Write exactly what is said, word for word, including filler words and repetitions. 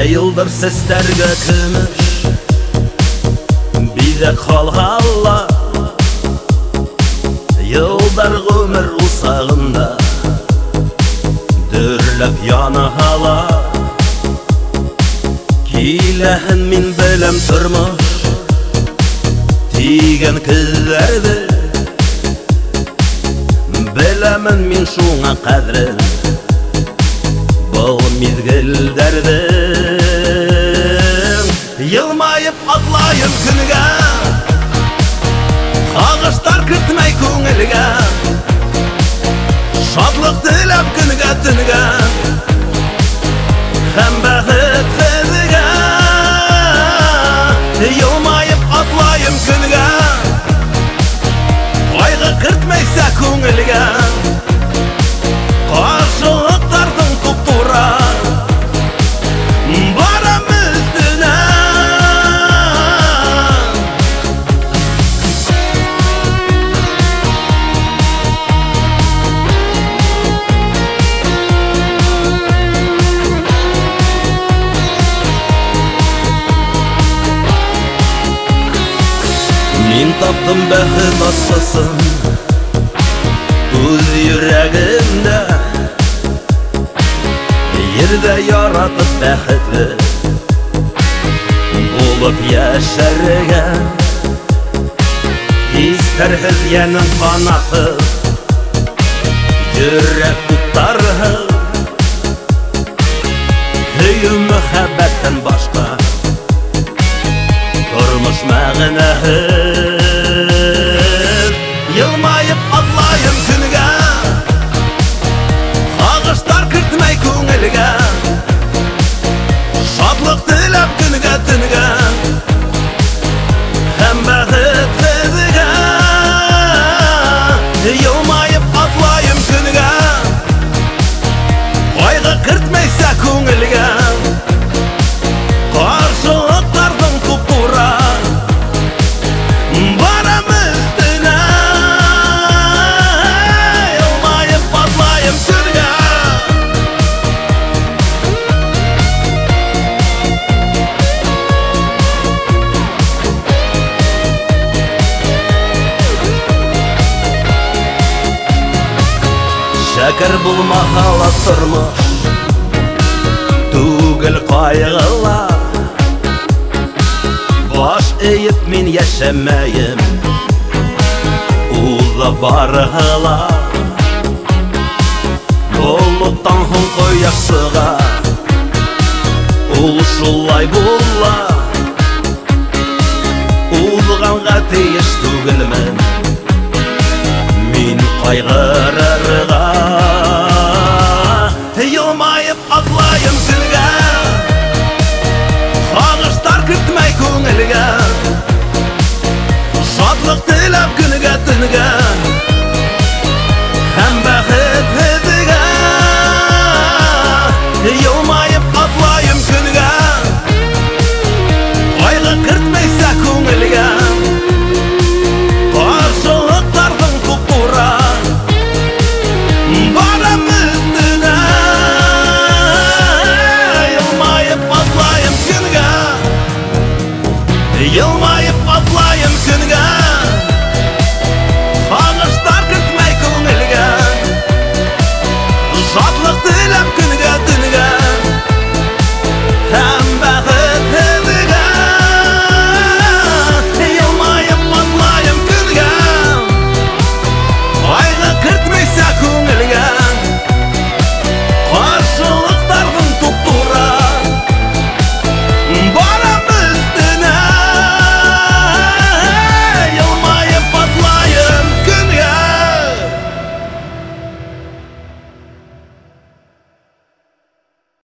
Жайылдыр сестерге күміш Биде қалғалла Йылдар ғөмір ұсағында Дүрліп яны ала Кейләхін мен білім тұрмыш Тиген күллерді Білімін мен шуңа қәдірін Бұл мезгілдердің Йылмайып атлайым күнге Қағыштар кіртмей көңілге Шатлық тілеп күнге түнге Хәм бәхіт қызыға Йылмайып атлайым күнге Қайғы кіртмейсә көңілге Қаршылықтардың тұп-тура Барам үстіне Мен таптым бәхіт асқысын Өз жүрегімді Ерді яратып бәхітлі Болып яшәрген Истәрхіз янын қанақыз Жүрек тұттарғыз Күйі мүхәббәттен башқа Тұрмыш мәғінәһіз Йылмайып атлайым күнге Қағыштар кіртмей көңілге Шатлық тілеп күнге түнге Хәм бәхіт қызыға Йылмайып атлайым күнге Қайғы кіртмейсә көңілге Қаршылықтардың тұп-тура Барам үстіне Йылмайып атлайым күнге Шәкір бұл махала тұрмыш Түгіл қайғыла Баш өйіп мен яшәмәйім Улы барғыла Болыттан хуң қойақсыға Ул шулай болла Улғанға тейіш түгілмін Мен қайғырырға Йылмайып